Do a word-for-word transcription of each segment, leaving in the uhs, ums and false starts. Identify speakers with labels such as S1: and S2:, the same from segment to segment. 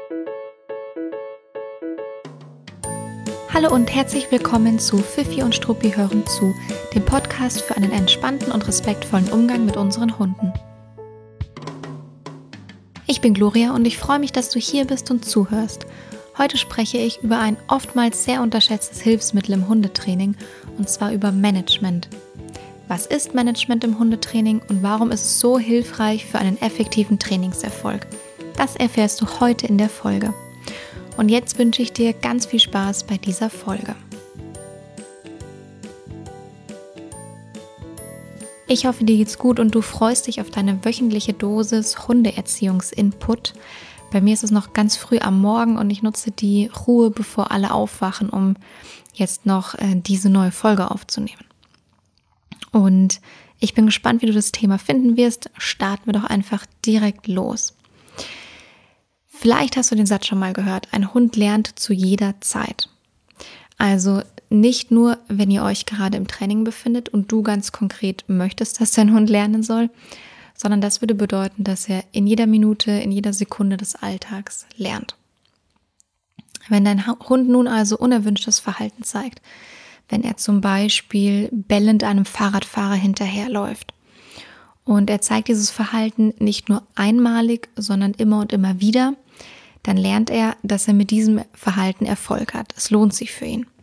S1: Hallo und herzlich willkommen zu Fifi und Struppi hören zu, dem Podcast für einen entspannten und respektvollen Umgang mit unseren Hunden. Ich bin Gloria und ich freue mich, dass du hier bist und zuhörst. Heute spreche ich über ein oftmals sehr unterschätztes Hilfsmittel im Hundetraining, und zwar über Management. Was ist Management im Hundetraining und warum ist es so hilfreich für einen effektiven Trainingserfolg? Das erfährst du heute in der Folge. Und jetzt wünsche ich dir ganz viel Spaß bei dieser Folge. Ich hoffe, dir geht's gut und du freust dich auf deine wöchentliche Dosis Hundeerziehungsinput. Bei mir ist es noch ganz früh am Morgen und ich nutze die Ruhe, bevor alle aufwachen, um jetzt noch äh, diese neue Folge aufzunehmen. Und ich bin gespannt, wie du das Thema finden wirst. Starten wir doch einfach direkt los. Vielleicht hast du den Satz schon mal gehört, ein Hund lernt zu jeder Zeit. Also nicht nur, wenn ihr euch gerade im Training befindet und du ganz konkret möchtest, dass dein Hund lernen soll, sondern das würde bedeuten, dass er in jeder Minute, in jeder Sekunde des Alltags lernt. Wenn dein Hund nun also unerwünschtes Verhalten zeigt, wenn er zum Beispiel bellend einem Fahrradfahrer hinterherläuft, und er zeigt dieses Verhalten nicht nur einmalig, sondern immer und immer wieder, dann lernt er, dass er mit diesem Verhalten Erfolg hat. Es lohnt sich für ihn.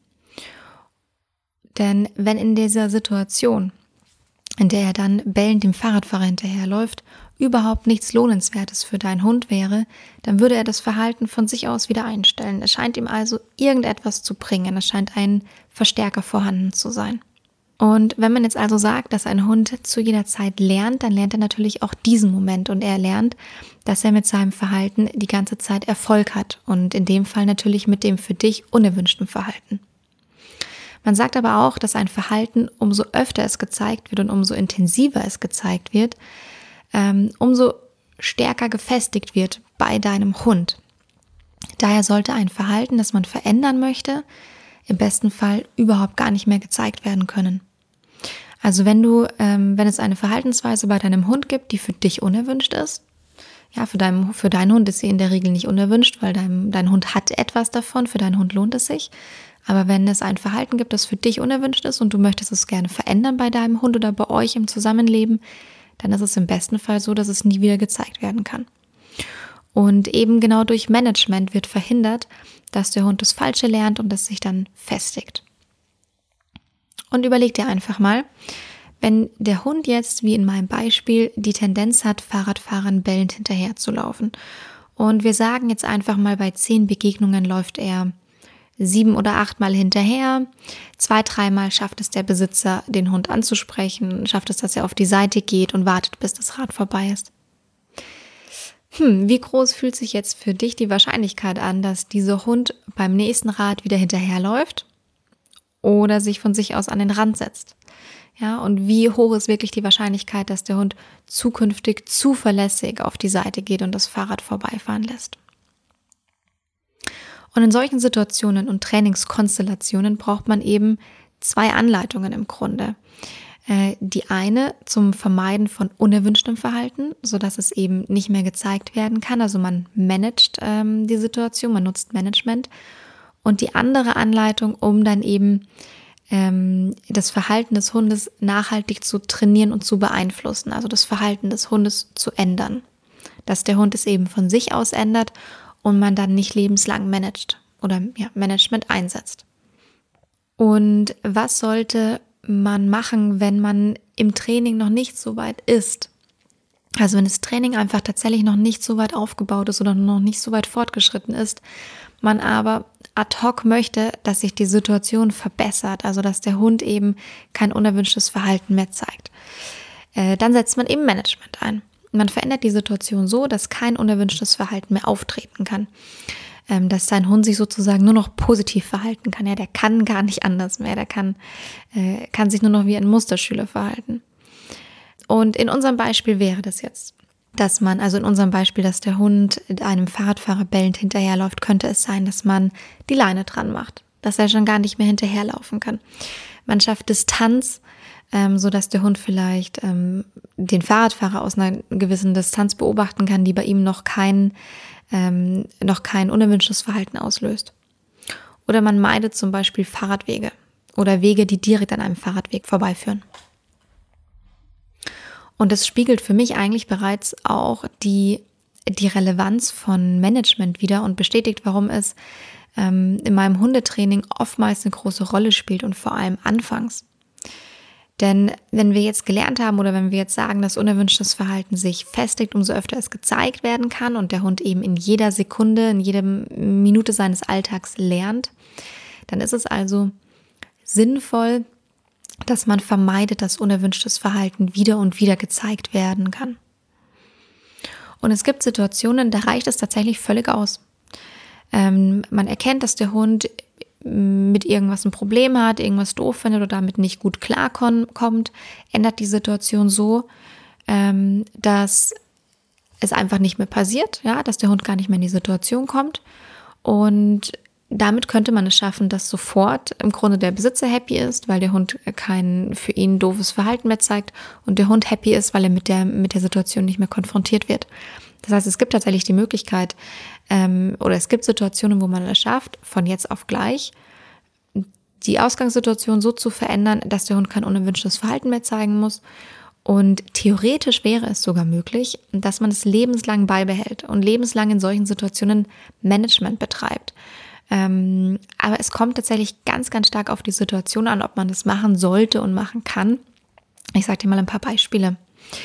S1: Denn wenn in dieser Situation, in der er dann bellend dem Fahrradfahrer hinterherläuft, überhaupt nichts Lohnenswertes für deinen Hund wäre, dann würde er das Verhalten von sich aus wieder einstellen. Es scheint ihm also irgendetwas zu bringen. Es scheint ein Verstärker vorhanden zu sein. Und wenn man jetzt also sagt, dass ein Hund zu jeder Zeit lernt, dann lernt er natürlich auch diesen Moment und er lernt, dass er mit seinem Verhalten die ganze Zeit Erfolg hat und in dem Fall natürlich mit dem für dich unerwünschten Verhalten. Man sagt aber auch, dass ein Verhalten, umso öfter es gezeigt wird und umso intensiver es gezeigt wird, ähm, umso stärker gefestigt wird bei deinem Hund. Daher sollte ein Verhalten, das man verändern möchte, im besten Fall überhaupt gar nicht mehr gezeigt werden können. Also wenn du, ähm, wenn es eine Verhaltensweise bei deinem Hund gibt, die für dich unerwünscht ist, ja, für deinen, für deinen Hund ist sie in der Regel nicht unerwünscht, weil dein, dein Hund hat etwas davon, für deinen Hund lohnt es sich. Aber wenn es ein Verhalten gibt, das für dich unerwünscht ist und du möchtest es gerne verändern bei deinem Hund oder bei euch im Zusammenleben, dann ist es im besten Fall so, dass es nie wieder gezeigt werden kann. Und eben genau durch Management wird verhindert, dass der Hund das Falsche lernt und das sich dann festigt. Und überleg dir einfach mal, wenn der Hund jetzt, wie in meinem Beispiel, die Tendenz hat, Fahrradfahrern bellend hinterherzulaufen. Und wir sagen jetzt einfach mal, bei zehn Begegnungen läuft er sieben oder acht Mal hinterher. Zwei, dreimal schafft es der Besitzer, den Hund anzusprechen, schafft es, dass er auf die Seite geht und wartet, bis das Rad vorbei ist. Hm, wie groß fühlt sich jetzt für dich die Wahrscheinlichkeit an, dass dieser Hund beim nächsten Rad wieder hinterherläuft oder sich von sich aus an den Rand setzt? Ja, und wie hoch ist wirklich die Wahrscheinlichkeit, dass der Hund zukünftig zuverlässig auf die Seite geht und das Fahrrad vorbeifahren lässt? Und in solchen Situationen und Trainingskonstellationen braucht man eben zwei Anleitungen im Grunde. Die eine zum Vermeiden von unerwünschtem Verhalten, sodass es eben nicht mehr gezeigt werden kann. Also man managt ähm, die Situation, man nutzt Management. Und die andere Anleitung, um dann eben ähm, das Verhalten des Hundes nachhaltig zu trainieren und zu beeinflussen. Also das Verhalten des Hundes zu ändern. Dass der Hund es eben von sich aus ändert und man dann nicht lebenslang managt oder ja, Management einsetzt. Und was sollte man machen, wenn man im Training noch nicht so weit ist? Also wenn das Training einfach tatsächlich noch nicht so weit aufgebaut ist oder noch nicht so weit fortgeschritten ist, man aber ad hoc möchte, dass sich die Situation verbessert, also dass der Hund eben kein unerwünschtes Verhalten mehr zeigt, äh, dann setzt man eben Management ein. Man verändert die Situation so, dass kein unerwünschtes Verhalten mehr auftreten kann. Dass sein Hund sich sozusagen nur noch positiv verhalten kann. Ja, der kann gar nicht anders mehr. Der kann, äh, kann sich nur noch wie ein Musterschüler verhalten. Und in unserem Beispiel wäre das jetzt, dass man, also in unserem Beispiel, dass der Hund einem Fahrradfahrer bellend hinterherläuft, könnte es sein, dass man die Leine dran macht, dass er schon gar nicht mehr hinterherlaufen kann. Man schafft Distanz, ähm, sodass der Hund vielleicht ähm, den Fahrradfahrer aus einer gewissen Distanz beobachten kann, die bei ihm noch kein ähm, noch kein unerwünschtes Verhalten auslöst. Oder man meidet zum Beispiel Fahrradwege oder Wege, die direkt an einem Fahrradweg vorbeiführen. Und das spiegelt für mich eigentlich bereits auch die, die Relevanz von Management wider und bestätigt, warum es ähm, in meinem Hundetraining oftmals eine große Rolle spielt und vor allem anfangs. Denn wenn wir jetzt gelernt haben oder wenn wir jetzt sagen, dass unerwünschtes Verhalten sich festigt, umso öfter es gezeigt werden kann und der Hund eben in jeder Sekunde, in jeder Minute seines Alltags lernt, dann ist es also sinnvoll, dass man vermeidet, dass unerwünschtes Verhalten wieder und wieder gezeigt werden kann. Und es gibt Situationen, da reicht es tatsächlich völlig aus. Ähm, man erkennt, dass der Hund mit irgendwas ein Problem hat, irgendwas doof findet oder damit nicht gut klarkommt, ändert die Situation so, ähm, dass es einfach nicht mehr passiert, ja, dass der Hund gar nicht mehr in die Situation kommt. Und damit könnte man es schaffen, dass sofort im Grunde der Besitzer happy ist, weil der Hund kein für ihn doofes Verhalten mehr zeigt und der Hund happy ist, weil er mit der, mit der Situation nicht mehr konfrontiert wird. Das heißt, es gibt tatsächlich die Möglichkeit ähm, oder es gibt Situationen, wo man es schafft, von jetzt auf gleich die Ausgangssituation so zu verändern, dass der Hund kein unerwünschtes Verhalten mehr zeigen muss. Und theoretisch wäre es sogar möglich, dass man es lebenslang beibehält und lebenslang in solchen Situationen Management betreibt. Ähm, aber es kommt tatsächlich ganz, ganz stark auf die Situation an, ob man das machen sollte und machen kann. Ich sage dir mal ein paar Beispiele.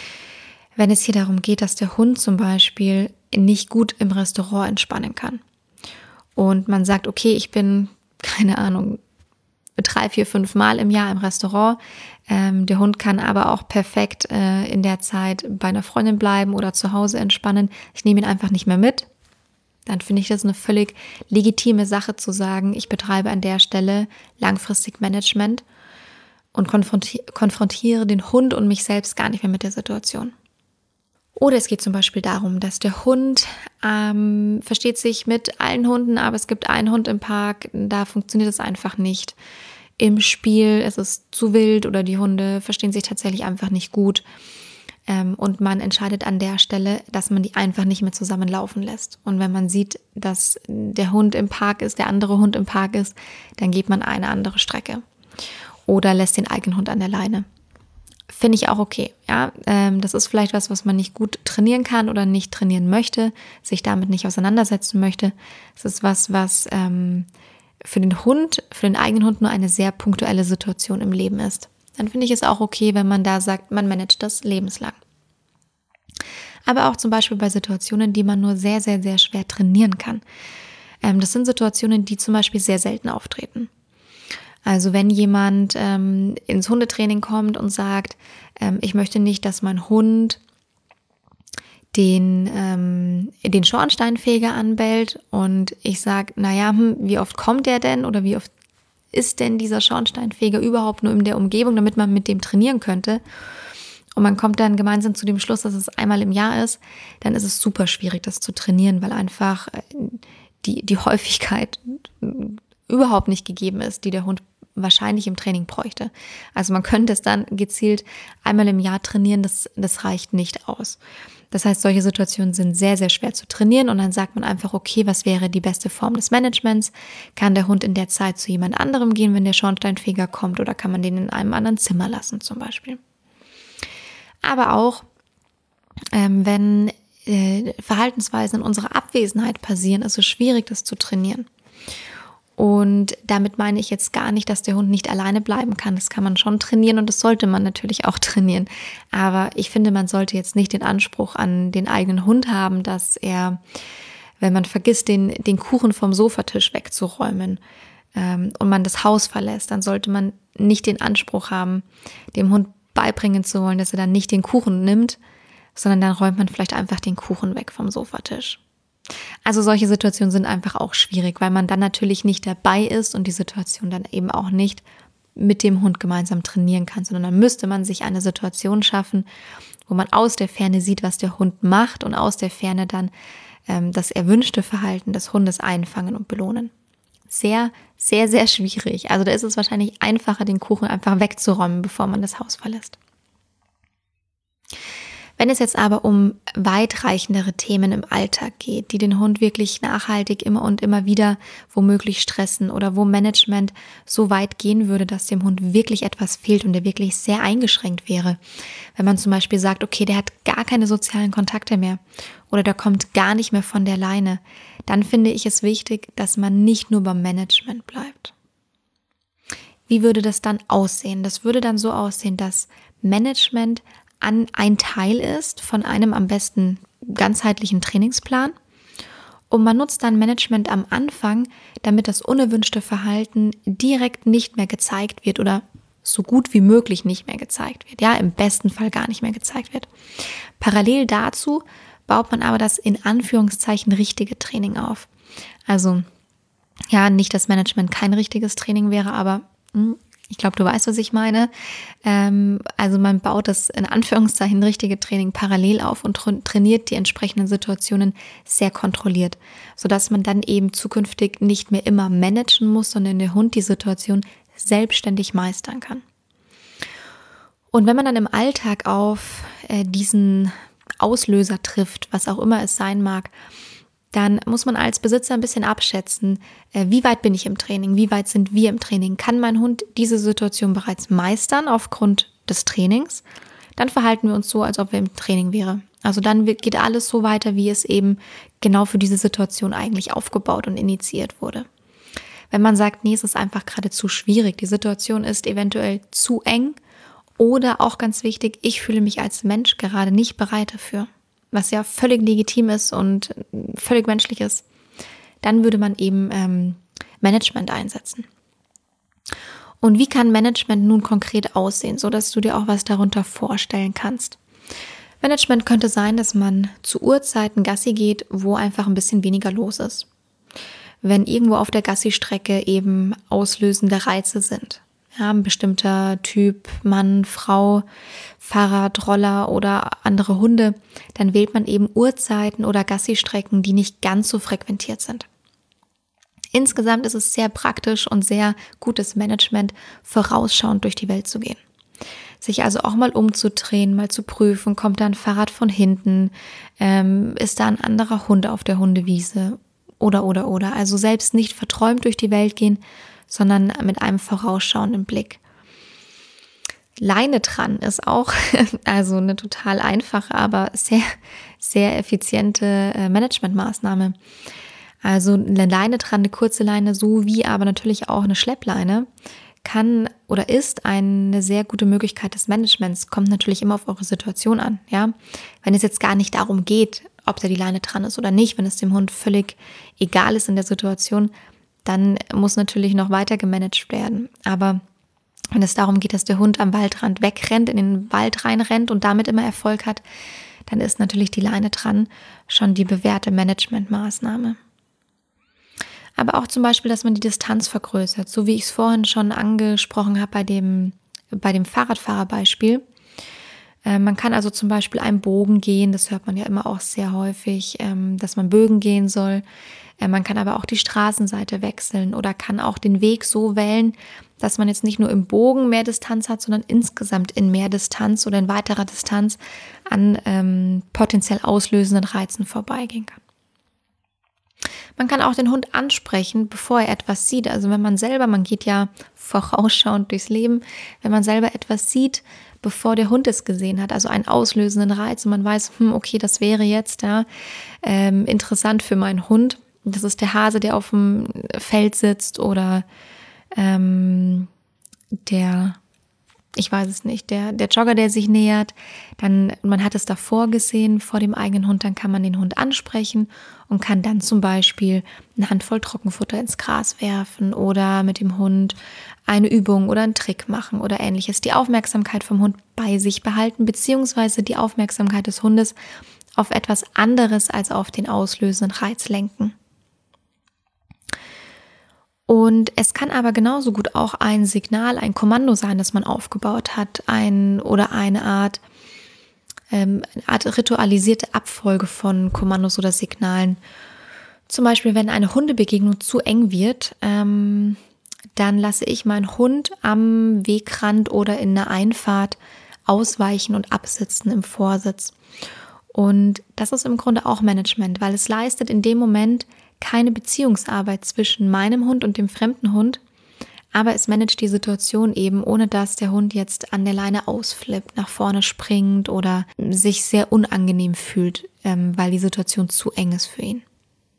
S1: Wenn es hier darum geht, dass der Hund zum Beispiel nicht gut im Restaurant entspannen kann und man sagt, okay, ich bin, keine Ahnung, drei, vier, fünf Mal im Jahr im Restaurant, ähm, der Hund kann aber auch perfekt äh, in der Zeit bei einer Freundin bleiben oder zu Hause entspannen, ich nehme ihn einfach nicht mehr mit, dann finde ich das eine völlig legitime Sache zu sagen, ich betreibe an der Stelle langfristig Management und konfronti- konfrontiere den Hund und mich selbst gar nicht mehr mit der Situation. Oder es geht zum Beispiel darum, dass der Hund ähm, versteht sich mit allen Hunden, aber es gibt einen Hund im Park, da funktioniert es einfach nicht. Im Spiel ist es zu wild oder die Hunde verstehen sich tatsächlich einfach nicht gut. Ähm, und man entscheidet an der Stelle, dass man die einfach nicht mehr zusammenlaufen lässt. Und wenn man sieht, dass der Hund im Park ist, der andere Hund im Park ist, dann geht man eine andere Strecke. Oder lässt den eigenen Hund an der Leine. Finde ich auch okay. Ja, ähm, das ist vielleicht was, was man nicht gut trainieren kann oder nicht trainieren möchte, sich damit nicht auseinandersetzen möchte. Es ist was, was ähm, für den Hund, für den eigenen Hund nur eine sehr punktuelle Situation im Leben ist. Dann finde ich es auch okay, wenn man da sagt, man managt das lebenslang. Aber auch zum Beispiel bei Situationen, die man nur sehr, sehr, sehr schwer trainieren kann. Ähm, das sind Situationen, die zum Beispiel sehr selten auftreten. Also wenn jemand ähm, ins Hundetraining kommt und sagt, ähm, ich möchte nicht, dass mein Hund den, ähm, den Schornsteinfeger anbellt und ich sage, naja, hm, wie oft kommt der denn oder wie oft ist denn dieser Schornsteinfeger überhaupt nur in der Umgebung, damit man mit dem trainieren könnte und man kommt dann gemeinsam zu dem Schluss, dass es einmal im Jahr ist, dann ist es super schwierig, das zu trainieren, weil einfach die, die Häufigkeit überhaupt nicht gegeben ist, die der Hund wahrscheinlich im Training bräuchte. Also man könnte es dann gezielt einmal im Jahr trainieren, das, das reicht nicht aus. Das heißt, solche Situationen sind sehr, sehr schwer zu trainieren und dann sagt man einfach, okay, was wäre die beste Form des Managements? Kann der Hund in der Zeit zu jemand anderem gehen, wenn der Schornsteinfeger kommt oder kann man den in einem anderen Zimmer lassen zum Beispiel? Aber auch, ähm, wenn äh, Verhaltensweisen in unserer Abwesenheit passieren, ist es schwierig, das zu trainieren. Und damit meine ich jetzt gar nicht, dass der Hund nicht alleine bleiben kann. Das kann man schon trainieren und das sollte man natürlich auch trainieren. Aber ich finde, man sollte jetzt nicht den Anspruch an den eigenen Hund haben, dass er, wenn man vergisst, den, den Kuchen vom Sofatisch wegzuräumen ähm, und man das Haus verlässt, dann sollte man nicht den Anspruch haben, dem Hund beibringen zu wollen, dass er dann nicht den Kuchen nimmt, sondern dann räumt man vielleicht einfach den Kuchen weg vom Sofatisch. Also solche Situationen sind einfach auch schwierig, weil man dann natürlich nicht dabei ist und die Situation dann eben auch nicht mit dem Hund gemeinsam trainieren kann, sondern dann müsste man sich eine Situation schaffen, wo man aus der Ferne sieht, was der Hund macht und aus der Ferne dann ähm, das erwünschte Verhalten des Hundes einfangen und belohnen. Sehr, sehr, sehr schwierig. Also da ist es wahrscheinlich einfacher, den Kuchen einfach wegzuräumen, bevor man das Haus verlässt. Wenn es jetzt aber um weitreichendere Themen im Alltag geht, die den Hund wirklich nachhaltig immer und immer wieder womöglich stressen oder wo Management so weit gehen würde, dass dem Hund wirklich etwas fehlt und der wirklich sehr eingeschränkt wäre. Wenn man zum Beispiel sagt, okay, der hat gar keine sozialen Kontakte mehr oder der kommt gar nicht mehr von der Leine, dann finde ich es wichtig, dass man nicht nur beim Management bleibt. Wie würde das dann aussehen? Das würde dann so aussehen, dass Management an ein Teil ist von einem am besten ganzheitlichen Trainingsplan und man nutzt dann Management am Anfang, damit das unerwünschte Verhalten direkt nicht mehr gezeigt wird oder so gut wie möglich nicht mehr gezeigt wird. Ja, im besten Fall gar nicht mehr gezeigt wird. Parallel dazu baut man aber das in Anführungszeichen richtige Training auf. Also ja, nicht, dass Management kein richtiges Training wäre, aber hm, ich glaube, du weißt, was ich meine. Ähm, also man baut das in Anführungszeichen richtige Training parallel auf und tra- trainiert die entsprechenden Situationen sehr kontrolliert, sodass man dann eben zukünftig nicht mehr immer managen muss, sondern der Hund die Situation selbstständig meistern kann. Und wenn man dann im Alltag auf äh, diesen Auslöser trifft, was auch immer es sein mag, dann muss man als Besitzer ein bisschen abschätzen, wie weit bin ich im Training, wie weit sind wir im Training. Kann mein Hund diese Situation bereits meistern aufgrund des Trainings? Dann verhalten wir uns so, als ob wir im Training wären. Also dann geht alles so weiter, wie es eben genau für diese Situation eigentlich aufgebaut und initiiert wurde. Wenn man sagt, nee, es ist einfach gerade zu schwierig, die Situation ist eventuell zu eng oder auch ganz wichtig, ich fühle mich als Mensch gerade nicht bereit dafür, was ja völlig legitim ist und völlig menschlich ist, dann würde man eben ähm, Management einsetzen. Und wie kann Management nun konkret aussehen, sodass du dir auch was darunter vorstellen kannst? Management könnte sein, dass man zu Uhrzeiten Gassi geht, wo einfach ein bisschen weniger los ist. Wenn irgendwo auf der Gassi-Strecke eben auslösende Reize sind. Ja, ein bestimmter Typ, Mann, Frau, Fahrrad, Roller oder andere Hunde, dann wählt man eben Uhrzeiten oder Gassi-Strecken, die nicht ganz so frequentiert sind. Insgesamt ist es sehr praktisch und sehr gutes Management, vorausschauend durch die Welt zu gehen. Sich also auch mal umzudrehen, mal zu prüfen, kommt da ein Fahrrad von hinten, ähm, ist da ein anderer Hund auf der Hundewiese oder, oder, oder. Also selbst nicht verträumt durch die Welt gehen, sondern mit einem vorausschauenden Blick. Leine dran ist auch also eine total einfache, aber sehr, sehr effiziente Managementmaßnahme. Also eine Leine dran, eine kurze Leine, sowie aber natürlich auch eine Schleppleine, kann oder ist eine sehr gute Möglichkeit des Managements. Kommt natürlich immer auf eure Situation an. Ja? Wenn es jetzt gar nicht darum geht, ob da die Leine dran ist oder nicht, wenn es dem Hund völlig egal ist in der Situation, dann muss natürlich noch weiter gemanagt werden. Aber wenn es darum geht, dass der Hund am Waldrand wegrennt, in den Wald reinrennt und damit immer Erfolg hat, dann ist natürlich die Leine dran schon die bewährte Managementmaßnahme. Aber auch zum Beispiel, dass man die Distanz vergrößert, so wie ich es vorhin schon angesprochen habe bei dem, bei dem Fahrradfahrerbeispiel. Äh, man kann also zum Beispiel einen Bogen gehen, das hört man ja immer auch sehr häufig, ähm, dass man Bögen gehen soll. Äh, man kann aber auch die Straßenseite wechseln oder kann auch den Weg so wählen, dass man jetzt nicht nur im Bogen mehr Distanz hat, sondern insgesamt in mehr Distanz oder in weiterer Distanz an ähm, potenziell auslösenden Reizen vorbeigehen kann. Man kann auch den Hund ansprechen, bevor er etwas sieht. Also wenn man selber, man geht ja vorausschauend durchs Leben, wenn man selber etwas sieht, bevor der Hund es gesehen hat, also einen auslösenden Reiz und man weiß, hm, okay, das wäre jetzt ja, ähm, interessant für meinen Hund. Das ist der Hase, der auf dem Feld sitzt oder ähm, der, ich weiß es nicht, der, der Jogger, der sich nähert, dann, man hat es davor gesehen, vor dem eigenen Hund, dann kann man den Hund ansprechen und kann dann zum Beispiel eine Handvoll Trockenfutter ins Gras werfen oder mit dem Hund eine Übung oder einen Trick machen oder ähnliches. Die Aufmerksamkeit vom Hund bei sich behalten, beziehungsweise die Aufmerksamkeit des Hundes auf etwas anderes als auf den auslösenden Reiz lenken. Und es kann aber genauso gut auch ein Signal, ein Kommando sein, das man aufgebaut hat, ein oder eine Art, ähm, eine Art ritualisierte Abfolge von Kommandos oder Signalen. Zum Beispiel, wenn eine Hundebegegnung zu eng wird, ähm, dann lasse ich meinen Hund am Wegrand oder in einer Einfahrt Ausweichen und Absitzen im Vorsitz. Und das ist im Grunde auch Management, weil es leistet in dem Moment keine Beziehungsarbeit zwischen meinem Hund und dem fremden Hund, aber es managt die Situation eben, ohne dass der Hund jetzt an der Leine ausflippt, nach vorne springt oder sich sehr unangenehm fühlt, ähm, weil die Situation zu eng ist für ihn.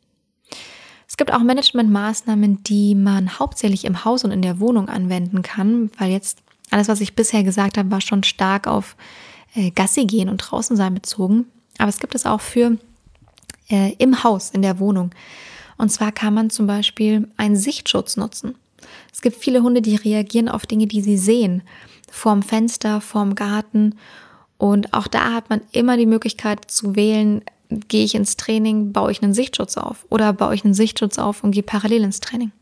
S1: Es gibt auch Managementmaßnahmen, die man hauptsächlich im Haus und in der Wohnung anwenden kann, weil jetzt alles, was ich bisher gesagt habe, war schon stark auf äh, Gassi gehen und draußen sein bezogen. Aber es gibt es auch für äh, im Haus, in der Wohnung. Und zwar kann man zum Beispiel einen Sichtschutz nutzen. Es gibt viele Hunde, die reagieren auf Dinge, die sie sehen, vorm Fenster, vorm Garten. Und auch da hat man immer die Möglichkeit zu wählen, gehe ich ins Training, baue ich einen Sichtschutz auf oder baue ich einen Sichtschutz auf und gehe parallel ins Training.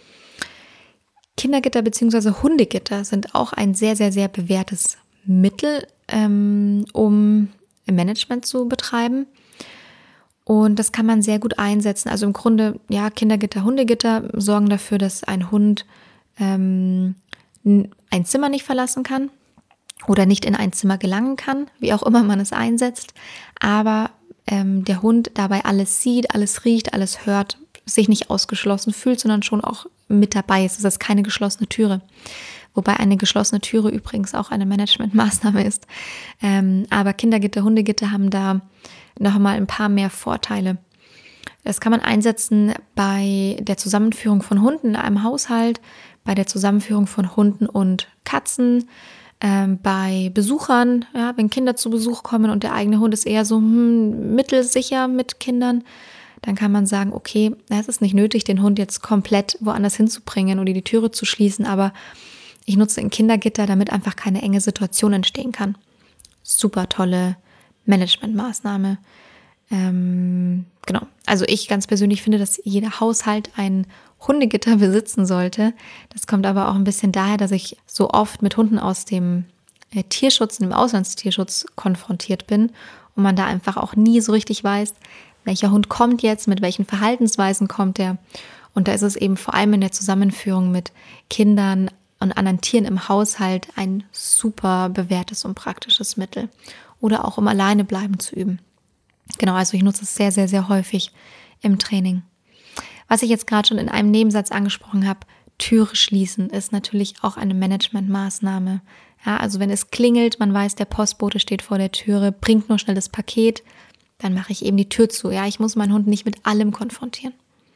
S1: Kindergitter bzw. Hundegitter sind auch ein sehr, sehr, sehr bewährtes Mittel, ähm, um Management zu betreiben. Und das kann man sehr gut einsetzen. Also im Grunde, ja, Kindergitter, Hundegitter sorgen dafür, dass ein Hund ähm, ein Zimmer nicht verlassen kann oder nicht in ein Zimmer gelangen kann, wie auch immer man es einsetzt. Aber ähm, der Hund dabei alles sieht, alles riecht, alles hört, sich nicht ausgeschlossen fühlt, sondern schon auch mit dabei ist. Das ist keine geschlossene Türe. Wobei eine geschlossene Türe übrigens auch eine Managementmaßnahme ist. Ähm, aber Kindergitter, Hundegitter haben da nochmal ein paar mehr Vorteile. Das kann man einsetzen bei der Zusammenführung von Hunden in einem Haushalt, bei der Zusammenführung von Hunden und Katzen, ähm, bei Besuchern, ja, wenn Kinder zu Besuch kommen und der eigene Hund ist eher so hm, mittelsicher mit Kindern, dann kann man sagen, okay, es ist nicht nötig, den Hund jetzt komplett woanders hinzubringen oder die Türe zu schließen, aber ich nutze ein Kindergitter, damit einfach keine enge Situation entstehen kann. Super tolle Managementmaßnahme. Ähm, genau. Also ich ganz persönlich finde, dass jeder Haushalt ein Hundegitter besitzen sollte. Das kommt aber auch ein bisschen daher, dass ich so oft mit Hunden aus dem äh, Tierschutz, dem Auslandstierschutz konfrontiert bin und man da einfach auch nie so richtig weiß, welcher Hund kommt jetzt, mit welchen Verhaltensweisen kommt er. Und da ist es eben vor allem in der Zusammenführung mit Kindern und anderen Tieren im Haushalt ein super bewährtes und praktisches Mittel. Oder auch um alleine bleiben zu üben. Genau, also ich nutze es sehr, sehr, sehr häufig im Training. Was ich jetzt gerade schon in einem Nebensatz angesprochen habe, Türe schließen ist natürlich auch eine Managementmaßnahme. Ja, also wenn es klingelt, man weiß, der Postbote steht vor der Türe, bringt nur schnell das Paket, dann mache ich eben die Tür zu. Ja, ich muss meinen Hund nicht mit allem konfrontieren.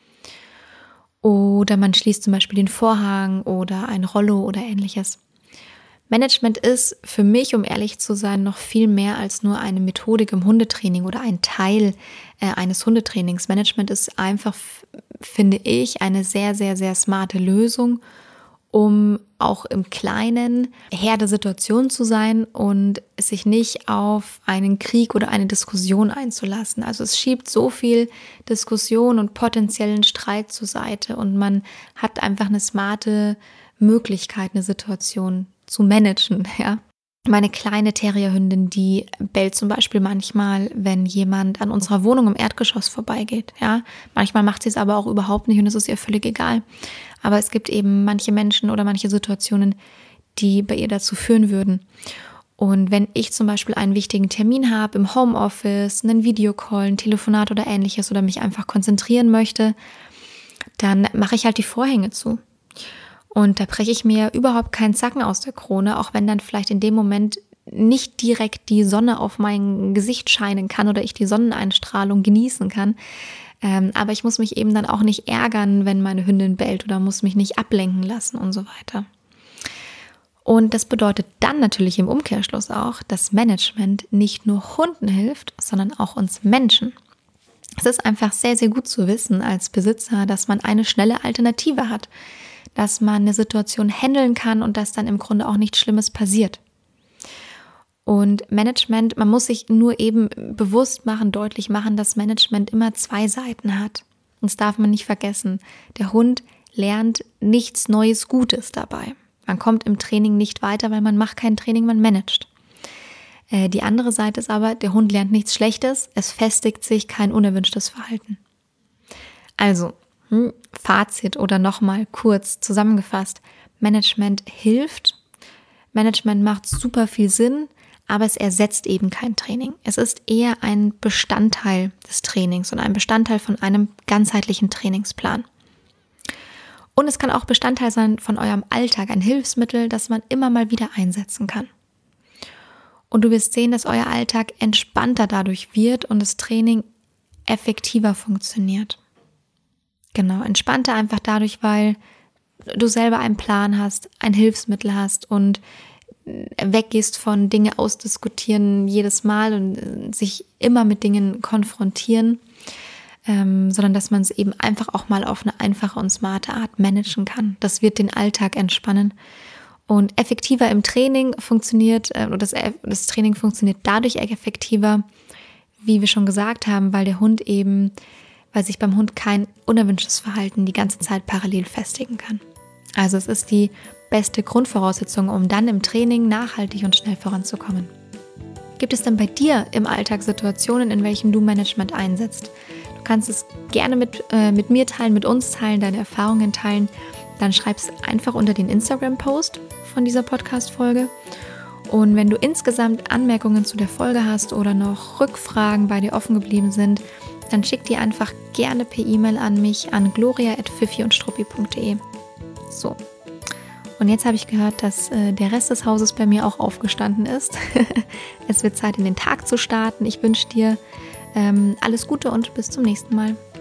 S1: Oder man schließt zum Beispiel den Vorhang oder ein Rollo oder ähnliches. Management ist für mich, um ehrlich zu sein, noch viel mehr als nur eine Methodik im Hundetraining oder ein Teil äh, eines Hundetrainings. Management ist einfach, finde ich, eine sehr, sehr, sehr smarte Lösung, um auch im Kleinen Herr der Situation zu sein und sich nicht auf einen Krieg oder eine Diskussion einzulassen. Also es schiebt so viel Diskussion und potenziellen Streit zur Seite und man hat einfach eine smarte Möglichkeit, eine Situation zu managen, ja. Meine kleine Terrierhündin, die bellt zum Beispiel manchmal, wenn jemand an unserer Wohnung im Erdgeschoss vorbeigeht, ja. Manchmal macht sie es aber auch überhaupt nicht und es ist ihr völlig egal. Aber es gibt eben manche Menschen oder manche Situationen, die bei ihr dazu führen würden. Und wenn ich zum Beispiel einen wichtigen Termin habe im Homeoffice, einen Videocall, ein Telefonat oder ähnliches oder mich einfach konzentrieren möchte, dann mache ich halt die Vorhänge zu. Und da breche ich mir überhaupt keinen Zacken aus der Krone, auch wenn dann vielleicht in dem Moment nicht direkt die Sonne auf mein Gesicht scheinen kann oder ich die Sonneneinstrahlung genießen kann. Ähm, aber ich muss mich eben dann auch nicht ärgern, wenn meine Hündin bellt oder muss mich nicht ablenken lassen und so weiter. Und das bedeutet dann natürlich im Umkehrschluss auch, dass Management nicht nur Hunden hilft, sondern auch uns Menschen. Es ist einfach sehr, sehr gut zu wissen als Besitzer, dass man eine schnelle Alternative hat, dass man eine Situation handeln kann und dass dann im Grunde auch nichts Schlimmes passiert. Und Management, man muss sich nur eben bewusst machen, deutlich machen, dass Management immer zwei Seiten hat. Und das darf man nicht vergessen. Der Hund lernt nichts Neues Gutes dabei. Man kommt im Training nicht weiter, weil man macht kein Training, man managt. Äh, die andere Seite ist aber, der Hund lernt nichts Schlechtes, es festigt sich kein unerwünschtes Verhalten. Also, hm, Fazit oder nochmal kurz zusammengefasst. Management hilft. Management macht super viel Sinn. aber es ersetzt eben kein Training. Es ist eher ein Bestandteil des Trainings und ein Bestandteil von einem ganzheitlichen Trainingsplan. Und es kann auch Bestandteil sein von eurem Alltag, ein Hilfsmittel, das man immer mal wieder einsetzen kann. Und du wirst sehen, dass euer Alltag entspannter dadurch wird und das Training effektiver funktioniert. Genau, entspannter einfach dadurch, weil du selber einen Plan hast, ein Hilfsmittel hast und weggehst von Dinge ausdiskutieren jedes Mal und sich immer mit Dingen konfrontieren, ähm, sondern dass man es eben einfach auch mal auf eine einfache und smarte Art managen kann. Das wird den Alltag entspannen. Und effektiver im Training funktioniert, äh, oder das, das Training funktioniert dadurch effektiver, wie wir schon gesagt haben, weil der Hund eben, weil sich beim Hund kein unerwünschtes Verhalten die ganze Zeit parallel festigen kann. Also es ist die beste Grundvoraussetzung, um dann im Training nachhaltig und schnell voranzukommen. Gibt es denn bei dir im Alltag Situationen, in welchen du Management einsetzt? Du kannst es gerne mit, äh, mit mir teilen, mit uns teilen, deine Erfahrungen teilen. Dann schreib es einfach unter den Instagram-Post von dieser Podcast-Folge. Und wenn du insgesamt Anmerkungen zu der Folge hast oder noch Rückfragen bei dir offen geblieben sind, dann schick die einfach gerne per E-Mail an mich an gloria at pfiffi und struppi punkt de. So. Und jetzt habe ich gehört, dass äh, der Rest des Hauses bei mir auch aufgestanden ist. Es wird Zeit, in den Tag zu starten. Ich wünsche dir ähm, alles Gute und bis zum nächsten Mal.